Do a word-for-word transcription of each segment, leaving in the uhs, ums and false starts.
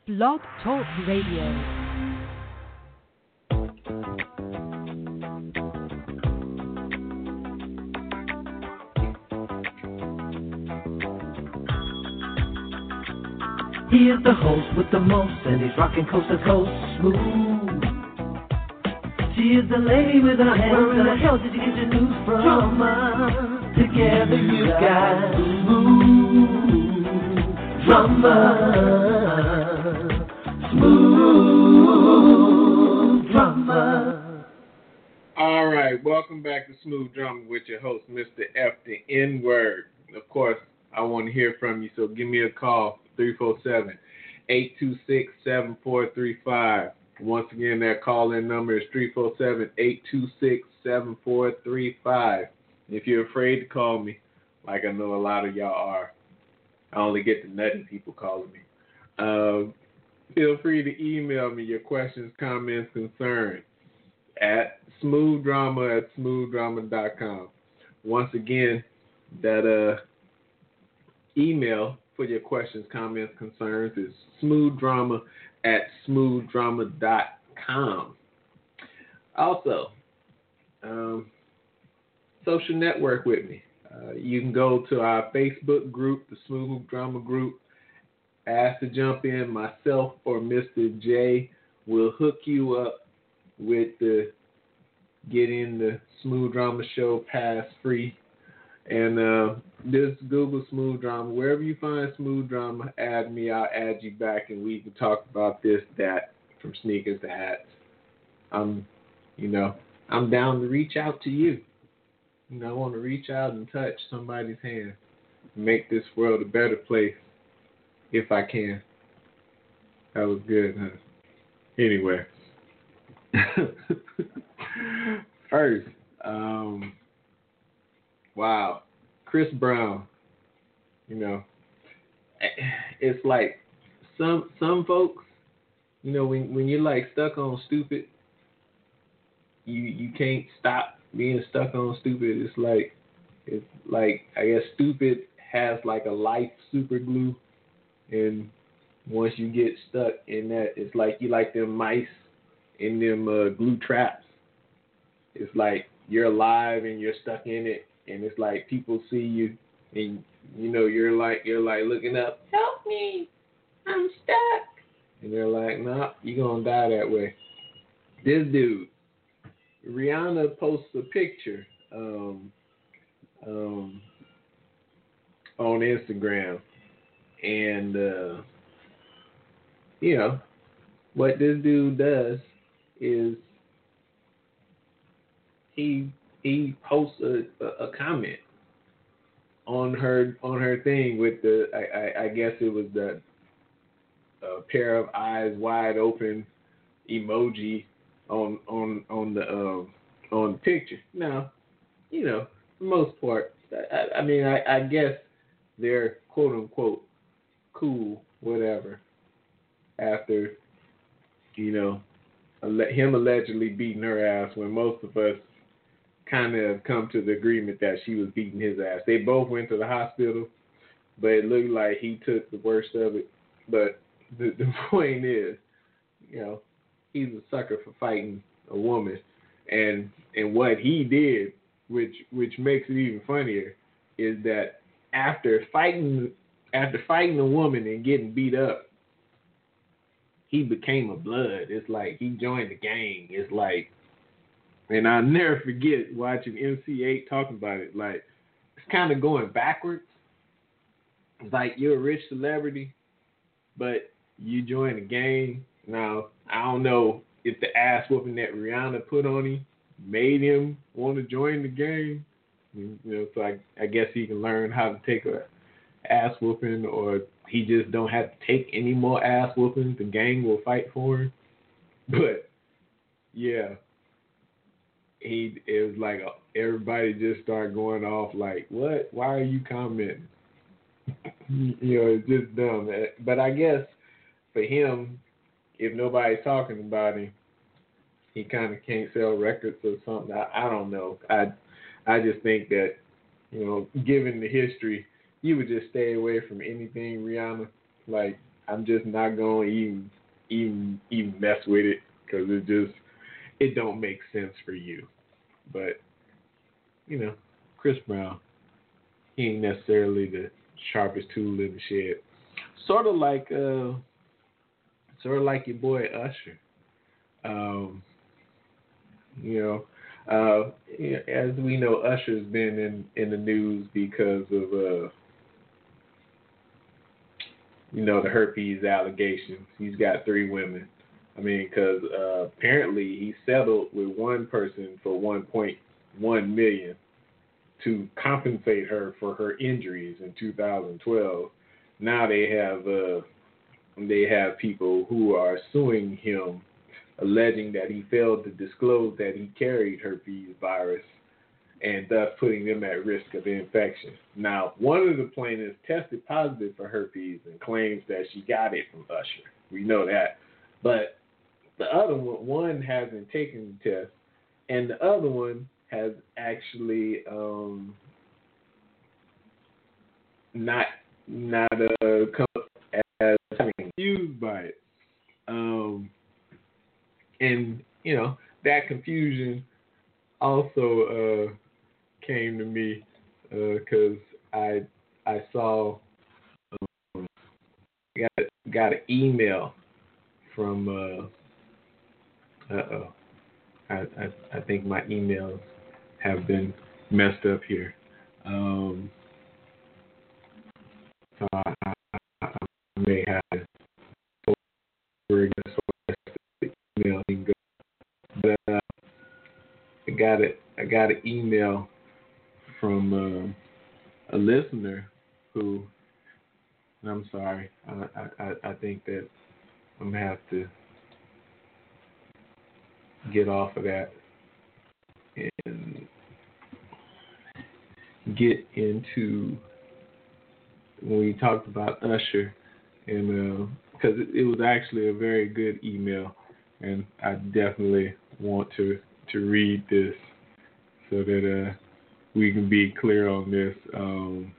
Blog Talk Radio. He is the host with the most, and he's rocking coast to coast smooth. She is the lady with her hands. Where in the hell did you get your news from? Drama. Together you got smooth drama. Smooth drama. All right, welcome back to Smooth Drama with your host, Mister F, the N-word. Of course, I want to hear from you, so give me a call. three four seven, eight two six, seven four three five. Once again, that call-in number is three four seven, eight two six, seven four three five. If you're afraid to call me, like I know a lot of y'all are, I only get the nutty people calling me. Uh, feel free to email me your questions, comments, concerns at smoothdrama at smoothdrama dot com. Once again, that uh, email for your questions, comments, concerns is smoothdrama at smoothdrama dot com. Also, um, social network with me. Uh, you can go to our Facebook group, the Smooth Drama Group. Ask to jump in. Myself or Mister J will hook you up with the Get in the Smooth Drama Show pass free. And uh, just Google Smooth Drama. Wherever you find Smooth Drama, add me. I'll add you back, and we can talk about this, that, from sneakers to hats. I'm, you know, I'm down to reach out to you. You know, I want to reach out and touch somebody's hand, make this world a better place, if I can. That was good, huh? Anyway, first, um. Wow, Chris Brown, you know, it's like some some folks, you know, when when you're like stuck on stupid, you you can't stop being stuck on stupid. It's like it's like I guess stupid has like a life super glue, and once you get stuck in that, it's like you like them mice in them uh, glue traps. It's like you're alive and you're stuck in it. And it's like people see you, and you know you're like you're like looking up, help me, I'm stuck. And they're like, nah, you're gonna die that way. This dude, Rihanna posts a picture um, um, on Instagram, and uh, you know what this dude does is he. He posts a, a, a comment on her on her thing with the I, I, I guess it was the uh, pair of eyes wide open emoji on on on the um, on the picture. Now, you know, for the most part, I, I mean, I, I guess they're quote unquote cool, whatever. After you know, him allegedly beating her ass, when most of us kind of come to the agreement that she was beating his ass. They both went to the hospital, but it looked like he took the worst of it. But the, the point is, you know, he's a sucker for fighting a woman, and and what he did, which which makes it even funnier, is that after fighting after fighting a woman and getting beat up, he became a blood. It's like he joined the gang. It's like. And I'll never forget watching M C eight talking about it. Like, it's kind of going backwards. It's like you're a rich celebrity, but you join a gang. Now, I don't know if the ass whooping that Rihanna put on him made him want to join the gang. You know, so I, I guess he can learn how to take a ass whooping, or he just don't have to take any more ass whoopings. The gang will fight for him. But, yeah. He it was like a, everybody just started going off like, what? Why are you commenting? You know, it's just dumb. But I guess for him, if nobody's talking about him, he kind of can't sell records or something. I, I don't know. I I just think that, you know, given the history, you would just stay away from anything Rihanna. Like, I'm just not going to even even even mess with it because it just it don't make sense for you. But you know, Chris Brown, he ain't necessarily the sharpest tool in the shed. Sort of like uh, sort of like your boy Usher. Um, you know, uh, as we know, Usher's been in, in the news because of uh, you know, the herpes allegations. He's got three women. I mean, because uh, apparently he settled with one person for one point one million dollars to compensate her for her injuries in two thousand twelve. Now they have uh, they have people who are suing him, alleging that he failed to disclose that he carried herpes virus and thus putting them at risk of infection. Now, one of the plaintiffs tested positive for herpes and claims that she got it from Usher. We know that. But the other one, one hasn't taken the test, and the other one has actually um, not not uh, come up as having confused by it. Um, and, you know, that confusion also uh, came to me because uh, I I saw um, got got an email from uh oh I, I I think my emails have been messed up here. Um, so I, I, I may have to over again so the email can go. But uh, I got it. I got an email from uh, a listener who, and I'm sorry, I, I I think that I'm gonna have to get off of that and get into when we talked about Usher, and because uh, it, it was actually a very good email, and I definitely want to to read this so that uh, we can be clear on this. Um,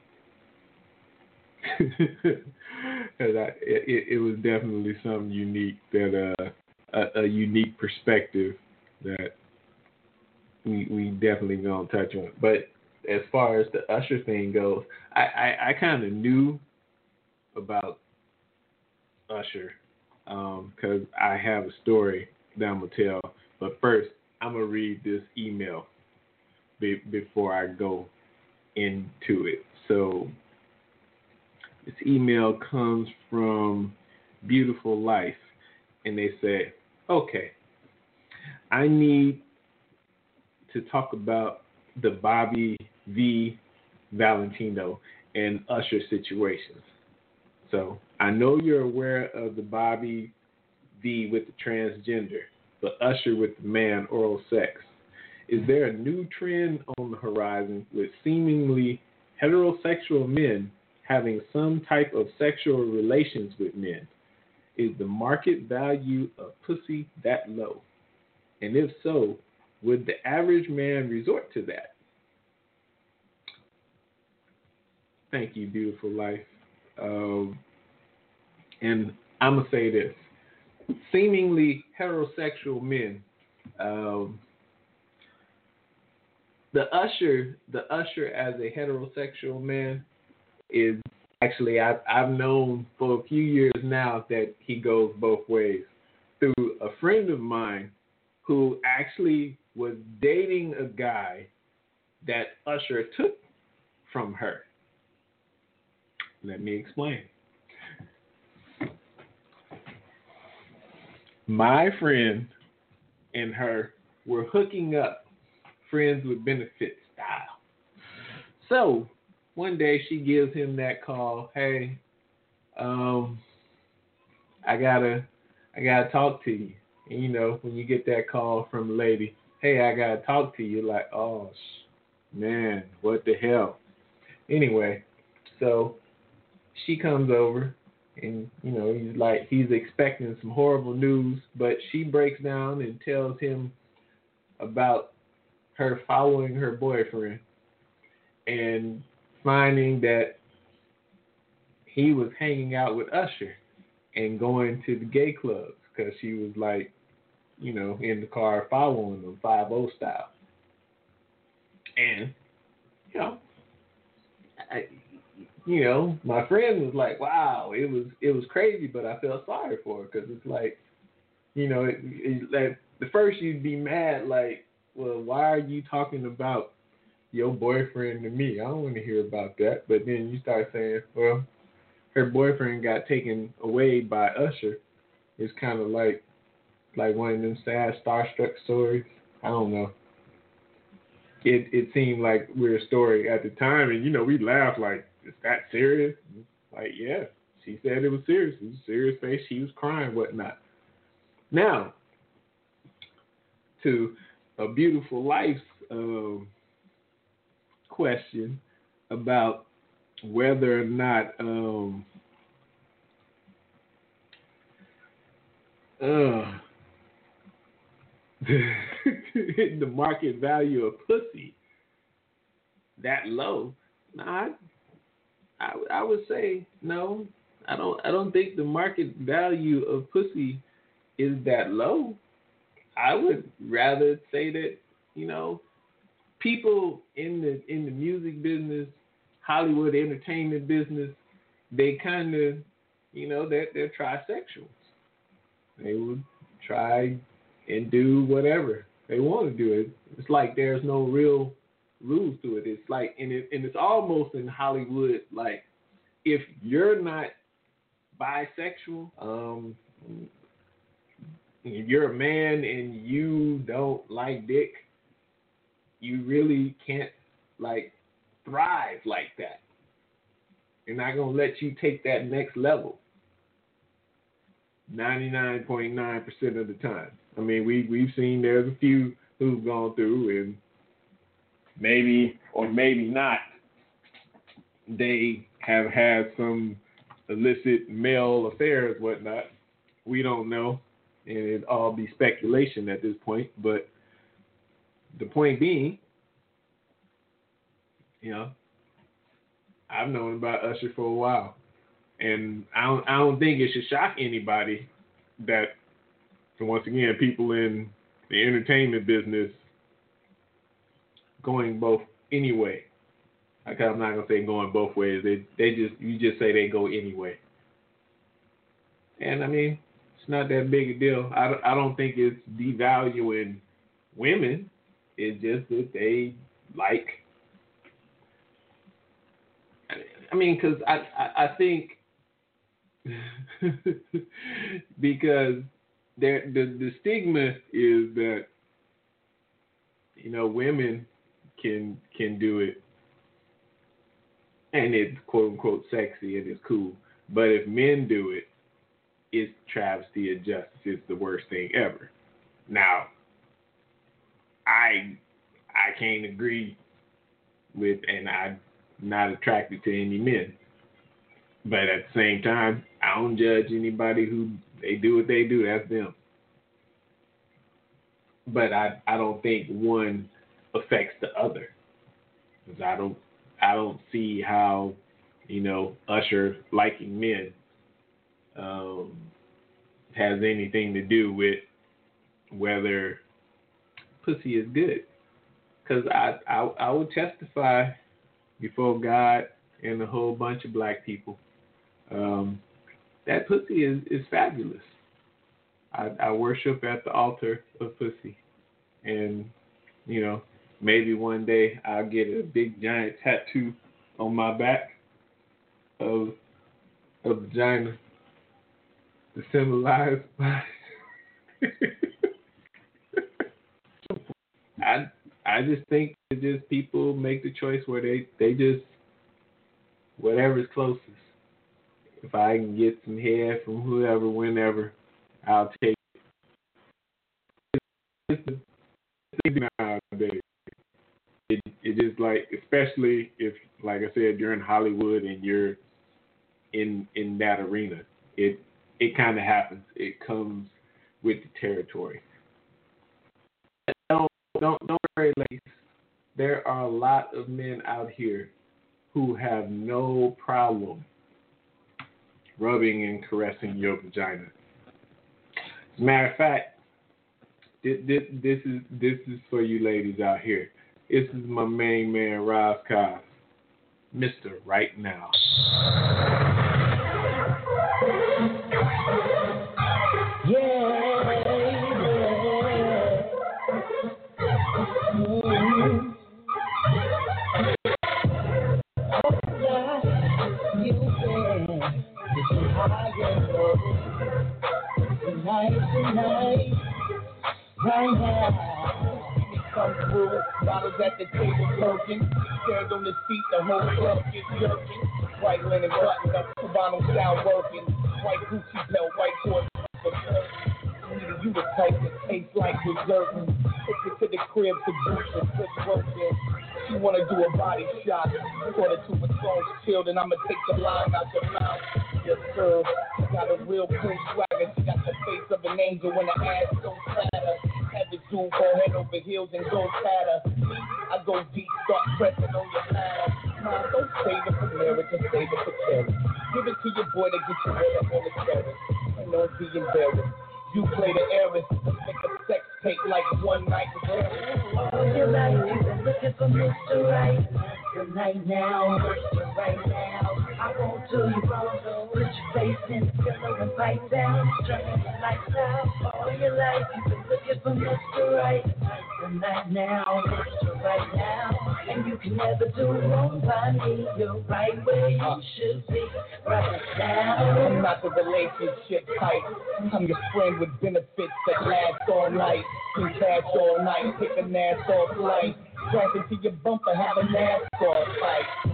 Cause I, it, it was definitely something unique that uh, a, a unique perspective that we we definitely gonna touch on. But as far as the Usher thing goes, I, I, I kind of knew about Usher because um, I have a story that I'm gonna tell. But first, I'm gonna read this email be, before I go into it. So. This email comes from Beautiful Life, and they say, okay, I need to talk about the Bobby V. Valentino and Usher situations. So I know you're aware of the Bobby V with the transgender, but Usher with the man oral sex. Is there a new trend on the horizon with seemingly heterosexual men having some type of sexual relations with men? Is the market value of pussy that low? And if so, would the average man resort to that? Thank you, Beautiful Life. Um, and I'm going to say this. Seemingly heterosexual men, um, the Usher, the Usher as a heterosexual man, is actually, I've, I've known for a few years now that he goes both ways. Through a friend of mine who actually was dating a guy that Usher took from her. Let me explain. My friend and her were hooking up, friends with benefits style. So, one day she gives him that call. Hey, um, I gotta, I gotta talk to you. And you know, when you get that call from a lady, hey, I gotta talk to you. Like, oh, man, what the hell? Anyway, so she comes over, and you know, he's like, he's expecting some horrible news, but she breaks down and tells him about her following her boyfriend and finding that he was hanging out with Usher. and going to the gay clubs because she was like, you know, in the car following them, five oh style. And, you know, I, you know, my friend was like, wow, it was it was crazy, but I felt sorry for her because it's like, you know, it, it, like, the first you'd be mad, like, well, why are you talking about your boyfriend to me? I don't want to hear about that. But then you start saying, well, her boyfriend got taken away by Usher. It's kind of like like one of them sad starstruck stories. I don't know. It it seemed like we're a story at the time, and you know we laughed like, is that serious? Like, yeah, she said it was serious. It was a serious face. She was crying, whatnot. Now, to a Beautiful Life's um, question about whether or not um, uh, the market value of pussy that low. Nah, I, I I would say no. I don't I don't think the market value of pussy is that low. I would rather say that, you know, people in the in the music business, Hollywood entertainment business, they kind of, you know, they're, they're trisexuals. They would try and do whatever they want to do. It. It's like there's no real rules to it. It's like, and, it, and it's almost in Hollywood, like, if you're not bisexual, um, if you're a man and you don't like dick, you really can't, like, thrive like that. They're not going to let you take that next level ninety-nine point nine percent of the time. I mean, we, we've seen there's a few who've gone through and maybe or maybe not, they have had some illicit male affairs, whatnot. We don't know, and it'd all be speculation at this point. But the point being, you know, I've known about Usher for a while, and I don't, I don't think it should shock anybody that, once again, people in the entertainment business going both anyway. Like, I'm not gonna say going both ways. They they just you just say they go anyway. And I mean, it's not that big a deal. I don't, I don't think it's devaluing women. It's just that they like. I mean, because I, I I think because there the the stigma is that, you know, women can can do it and it's quote unquote sexy and it's cool, but if men do it, it's travesty of justice. It's the worst thing ever. Now, I I can't agree with, and I'm not attracted to any men. But at the same time, I don't judge anybody who they do what they do. That's them. But I, I don't think one affects the other. Because I don't I don't see how, you know, Usher liking men um, has anything to do with whether pussy is good. Because I, I I would testify before God and a whole bunch of black people um, that pussy is, is fabulous. I, I worship at the altar of pussy. And, you know, maybe one day I'll get a big giant tattoo on my back of a vagina to symbolize my I I just think that just people make the choice where they, they just whatever's closest. If I can get some head from whoever, whenever, I'll take it. It's easy nowadays. It, it is like, especially if, like I said, you're in Hollywood and you're in in that arena. It it kind of happens. It comes with the territory. Don't don't don't worry, ladies. There are a lot of men out here who have no problem rubbing and caressing your vagina. As a matter of fact, this, this, this is this is for you ladies out here. This is my main man, Roz Cos, Mister Right Now. Yeah. Tonight, tonight, right now. Come through, bottles at the table broken. Stand on the seat, the whole club gets jerking. White linen button up, Cubano style working. White Gucci belt, white horse for certain. You the type that tastes like dessert. Take it to the crib to boost and flip broken. She wanna do a body shot. Quarter to a song's chilled, and I'ma take the line out your mouth. Yes, sir. She got a real cool swagger. She got the face of an angel when the ass so flatter. Have the dude go head over heels and go fatter. I go deep, start pressing on your ladder. Mom, don't save it for marriage, just save it for charity. Give it to your boy to get you rid of all the terrorists. And don't be embarrassed. You play the heiress, make a sex tape like one night with her. All your life you've been looking for Mister Right. Tonight now, Mister Right now. I won't do you wrong, though. Put your face in the pillow and bite down. Turning your lights out. All your life you've been looking for Mister Right. Tonight now, Mister Right now. And you can never do wrong by me. You're right where you should be right now. I'm not the relationship type. I'm your friend with benefits that last all night. Can cash all night, take a NASCAR flight. Crash into your bumper, have a NASCAR fight.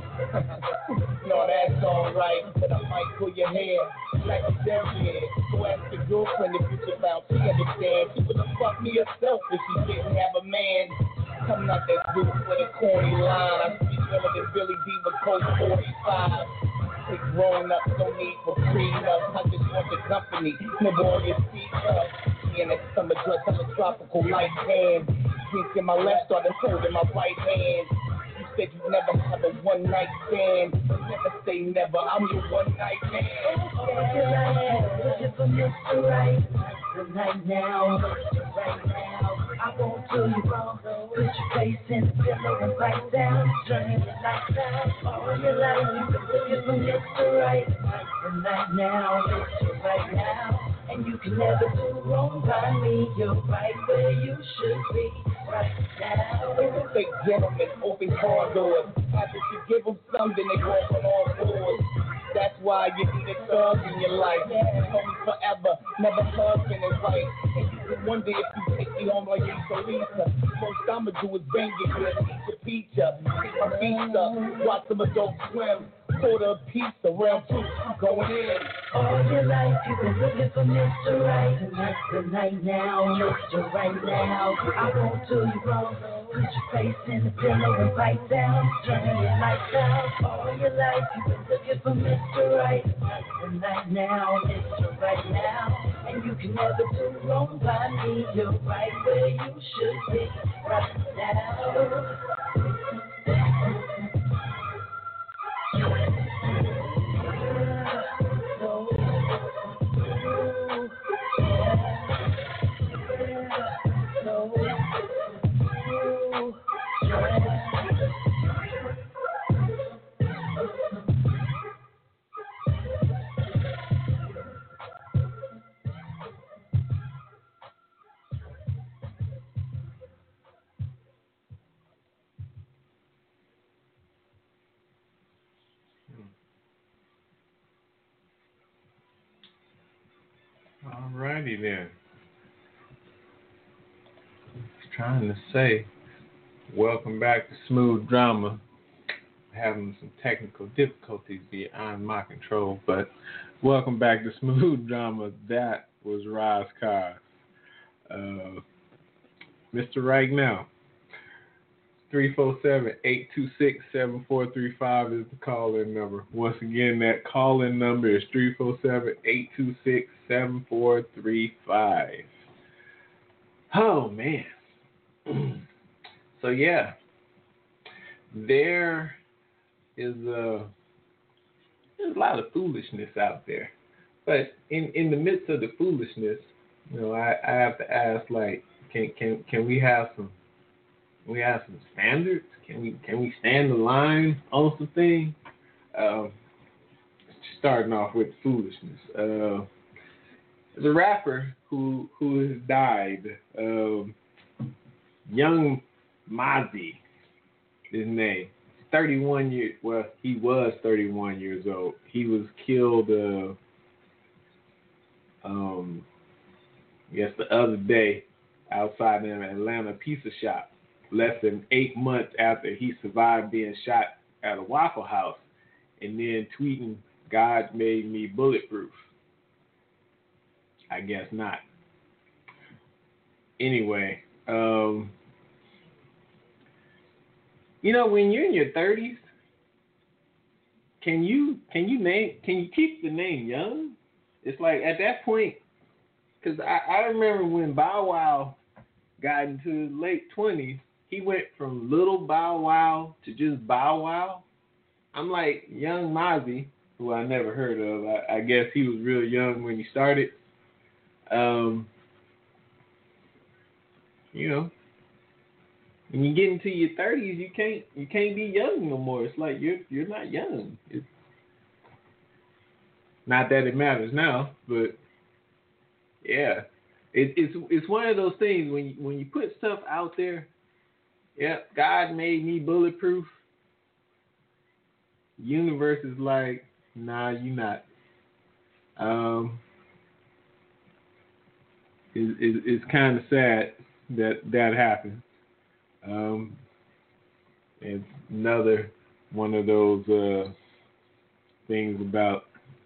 No, that's alright, but I might pull your hair like a dead head. Go ask your girlfriend if you should bounce. She understand. She would've fucked me herself if she didn't have a man. I'm not that dude with a corny line. I speak better than Billy D with Colt forty-five. Take growing up, no need for prenup. I just want the company. Never on your feet up. Me in that summer dress, I'm a tropical light tan. Drink in my left, started holding my right hand. You said you never have a one night stand. Never say never, I'm your one night man. Looking for Mister Right. Tonight now, Mister Right now. I won't do you wrong. Put your face in the pillow and bite down. Turning your lights out. All your life you've been looking for Mister Right. Tonight now, Mister Right now. And you can never do wrong by me. You're right where you should be right now. It's a fake gentleman, open car doors. After you give them something, they go up on all fours. That's why you need a thug in your life. Home forever, never husband is right. And you can wonder if you take me home like you Lisa. Most I'ma do is bang your good, eat the pizza, take my feet up, watch some adults swim. Quarter a pizza, round two, going in. All your life you've been looking for Mister Right. Tonight's the night now, Mister Right now. I won't do you wrong. Put your face in the pillow and bite down. Turning your lights out. All your life you've been looking for Mister Right. Tonight now, Mister Right now. And you can never do wrong by me. You're right where you should be right now. Alrighty then. Just trying to say, welcome back to Smooth Drama. Having some technical difficulties beyond my control, but welcome back to Smooth Drama. That was Roz Cos. Uh, Mister Right Now. three four seven, eight two six, seven four three five is the call-in number. Once again, that call-in number is three four seven, eight two six, seven four three five. Oh, man. So, yeah. There is a there's a lot of foolishness out there. But in, in the midst of the foolishness, you know, I, I have to ask, like, can can can we have some can we have some standards? Can we can we stand the line on some things? Um, starting off with foolishness. Uh, there's a rapper who who has died. Um, Young Mozzie, his name. thirty-one years. Well, he was thirty-one years old. He was killed. Uh, um, I guess the other day outside an Atlanta pizza shop, less than eight months after he survived being shot at a Waffle House, and then tweeting, "God made me bulletproof." I guess not. Anyway, um, you know, when you're in your thirties, can you can you name can you keep the name Young? It's like at that point, because I, I remember when Bow Wow got into the late twenties, he went from Little Bow Wow to just Bow Wow. I'm like, Young Mozzie, who I never heard of. I, I guess he was real young when he started. Um, you know, when you get into your thirties, you can't you can't be young no more. It's like you're you're not young. It's not that it matters now, but yeah, it, it's it's one of those things when you, when you put stuff out there. Yeah, God made me bulletproof. Universe is like, nah, you not. Um, it, it, it's kind of sad that that happened. Um, it's another one of those uh, things about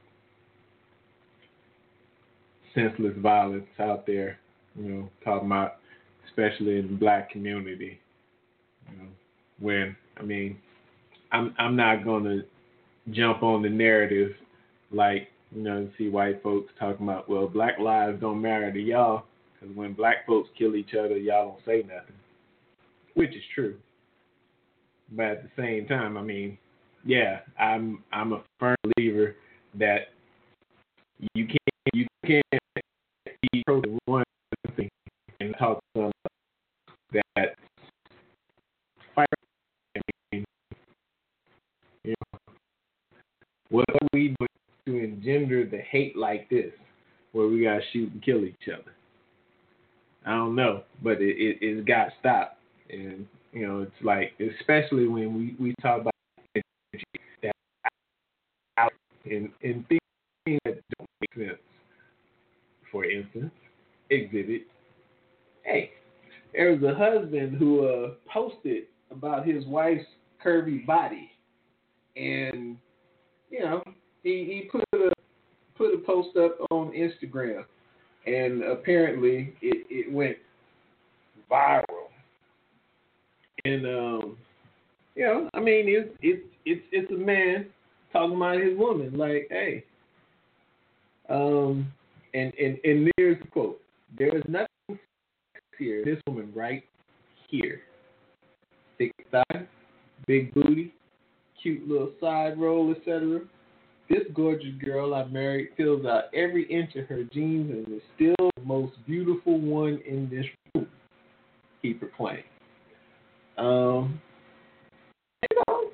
senseless violence out there, you know, talking about, especially in the black community. You know, when, I mean, I'm I'm not gonna jump on the narrative like, you know, see white folks talking about, well, black lives don't matter to y'all, because when black folks kill each other, y'all don't say nothing, which is true. But at the same time, I mean, yeah, I'm I'm a firm believer that you can't you can't be pro to one thing and talk to them that fight. I mean, you know, what are we doing to engender the hate like this, where we gotta shoot and kill each other? I don't know, but it it, it's got stopped, and you know, it's like, especially when we, we talk about energy that out in in things that don't make sense. For instance, exhibit A. There was a husband who uh, posted about his wife's curvy body, and you know, he, he put a put a post up on Instagram, and apparently it, it went viral. And um, you know, I mean, it's it's it's it's a man talking about his woman, like, hey, um, and and and there's the quote: "There is nothing here. This woman right here, thick thigh, big booty, cute little side roll, et cetera. This gorgeous girl I married fills out every inch of her jeans and is still the most beautiful one in this room," he proclaimed. Um, you know,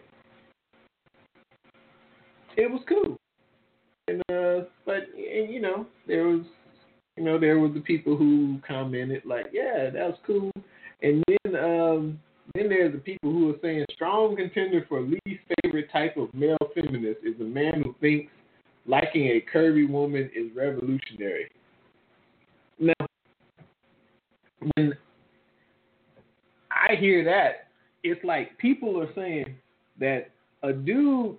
it was cool, and uh, but and, you know, there was, you know, there was the people who commented like, yeah, that was cool, and then um, then there's the people who are saying strong contender for least favorite type of male feminist is a man who thinks liking a curvy woman is revolutionary. Now, when I hear that, it's like people are saying that a dude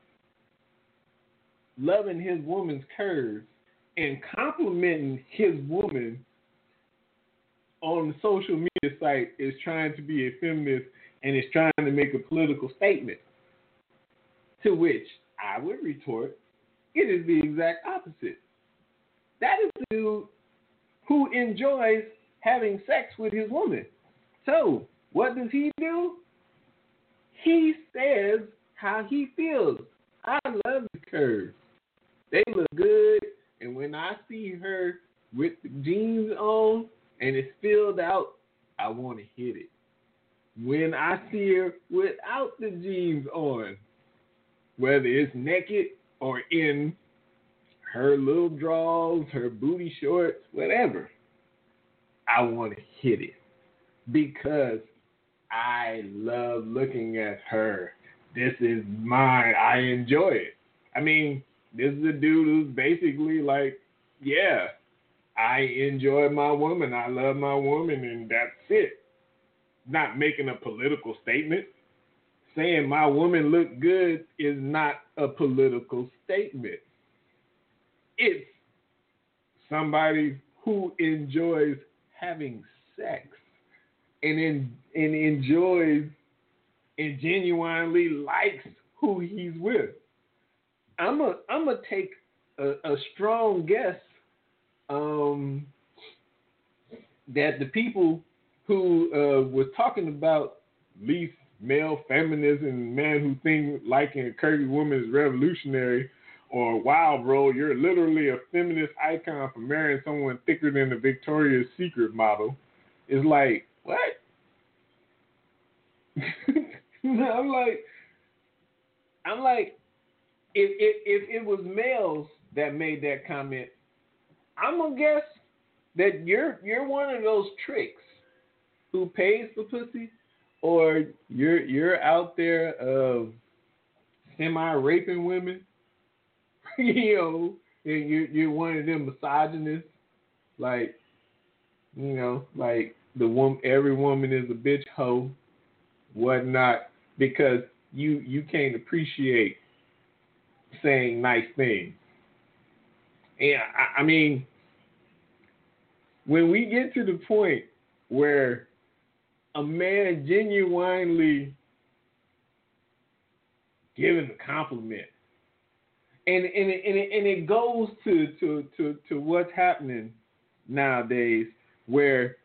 loving his woman's curves and complimenting his woman on the social media site is trying to be a feminist and is trying to make a political statement. To which I would retort, it is the exact opposite. That is the dude who enjoys having sex with his woman. So, what does he do? He says how he feels. I love the curves. They look good, and when I see her with the jeans on and it's filled out, I want to hit it. When I see her without the jeans on, whether it's naked or in her little drawers, her booty shorts, whatever, I want to hit it because I love looking at her. This is mine. I enjoy it. I mean, this is a dude who's basically like, yeah, I enjoy my woman. I love my woman, and that's it. Not making a political statement. Saying my woman look good is not a political statement. It's somebody who enjoys having sex and in, and enjoys and genuinely likes who he's with. I'm a I'm gonna take a, a strong guess um, that the people who uh, were talking about least male feminism, man who think liking a curvy woman is revolutionary, or wow, bro, you're literally a feminist icon for marrying someone thicker than the Victoria's Secret model, is like, what? I'm like, I'm like, if, if if it was males that made that comment, I'm gonna guess that you're you're one of those tricks who pays for pussy, or you're you're out there uh, semi raping women, you know, and you're you're one of them misogynists, like, you know, like the woman, every woman is a bitch hoe, whatnot, because you you can't appreciate saying nice things. And I, I mean, when we get to the point where a man genuinely giving a compliment, and and it, and it, and it goes to, to, to, to what's happening nowadays, where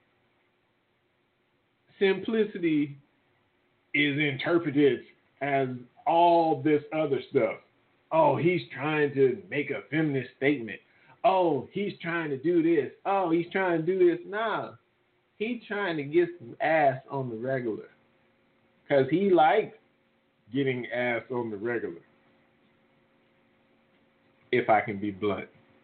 simplicity is interpreted as all this other stuff. Oh, he's trying to make a feminist statement. Oh, he's trying to do this. Oh, he's trying to do this. Nah, he's trying to get some ass on the regular, because he likes getting ass on the regular, if I can be blunt.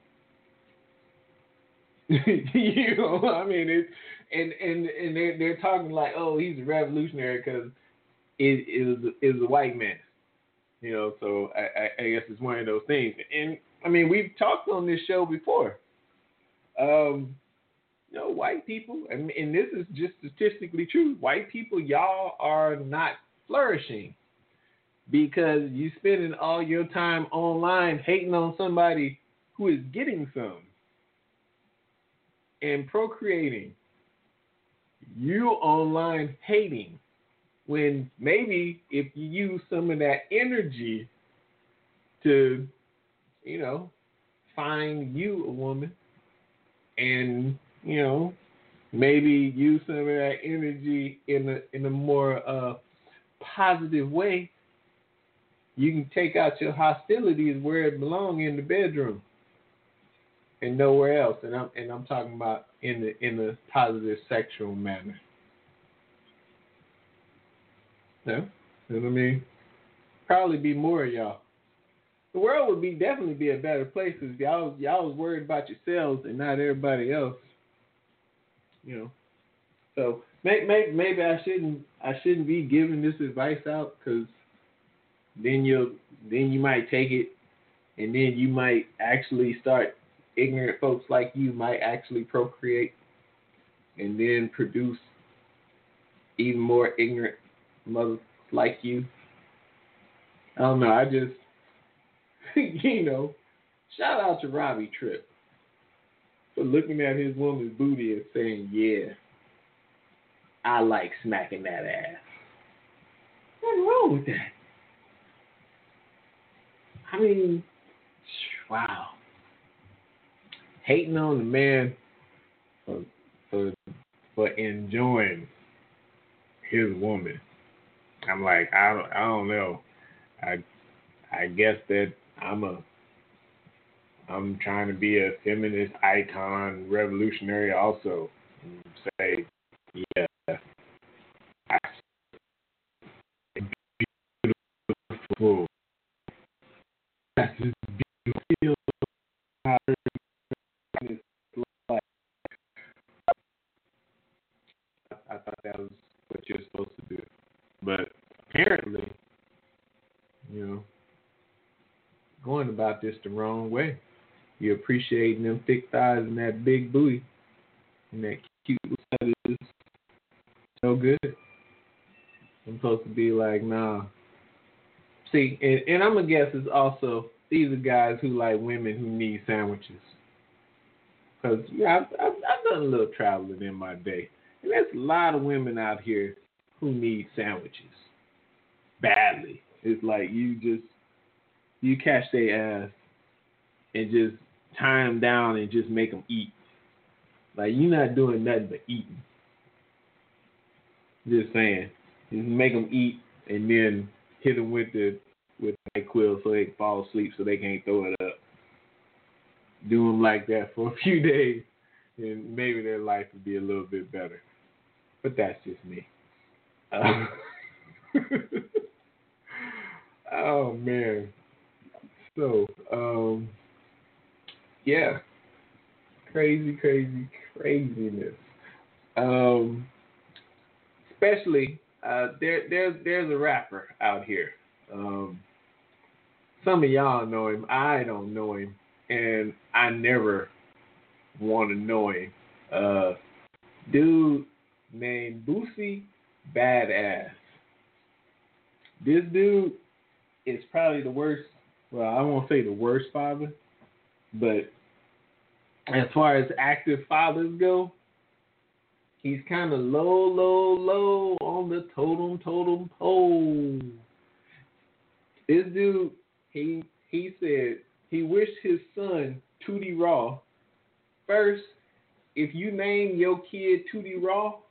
You know, I mean, it, and and and they're they're talking like, oh, he's a revolutionary because it is is a white man. You know, so I, I, I guess it's one of those things. And I mean, we've talked on this show before. Um, you know, white people, and, and this is just statistically true. White people, y'all are not flourishing because you spending all your time online hating on somebody who is getting some and procreating. You online hating, when maybe if you use some of that energy to, you know, find you a woman, and, you know, maybe use some of that energy in a in a more uh, positive way, you can take out your hostilities where it belongs, in the bedroom and nowhere else. And I'm and I'm talking about in the in a positive sexual manner. Yeah, you know what I mean? Probably be more of y'all. The world would be definitely be a better place if y'all y'all was worried about yourselves and not everybody else. You know, so maybe maybe, maybe I shouldn't I shouldn't be giving this advice out, because then you'll then you might take it, and then you might actually start, ignorant folks like you might actually procreate and then produce even more ignorant mothers like you. I don't know. I just, you know, shout out to Robbie Tripp for looking at his woman's booty and saying, yeah, I like smacking that ass. What's wrong with that? I mean, wow. Hating on the man for, for, for enjoying his woman. I'm like, I don't, I don't know. I I guess that I'm a I'm trying to be a feminist icon, revolutionary also. And say, yeah, I beautiful. That's just beautiful. How it's like. I thought that was what you're supposed to do. But apparently, you know, going about this the wrong way. You're appreciating them thick thighs and that big booty and that cute butt is so good. I'm supposed to be like, nah. See, and, and I'm going to guess it's also, these are guys who like women who need sandwiches. Because, yeah, I've, I've, I've done a little traveling in my day. And there's a lot of women out here who need sandwiches badly. It's like you just, you catch their ass and just tie them down and just make them eat. Like, you're not doing nothing but eating. Just saying. Just make them eat and then hit them with the with NyQuil so they can fall asleep so they can't throw it up. Do them like that for a few days and maybe their life would be a little bit better. But that's just me. Uh, oh, man. So, um, yeah. Crazy, crazy, craziness. Um, especially, uh, there, there's, there's a rapper out here. Um, some of y'all know him. I don't know him, and I never want to know him. Uh, dude named Boosie Badass. This dude is probably the worst. Well, I won't say the worst father, but as far as active fathers go, he's kind of low, low, low on the totem, totem pole. This dude, he he said he wished his son Tootie Raw. First, if you name your kid Tootie Raw,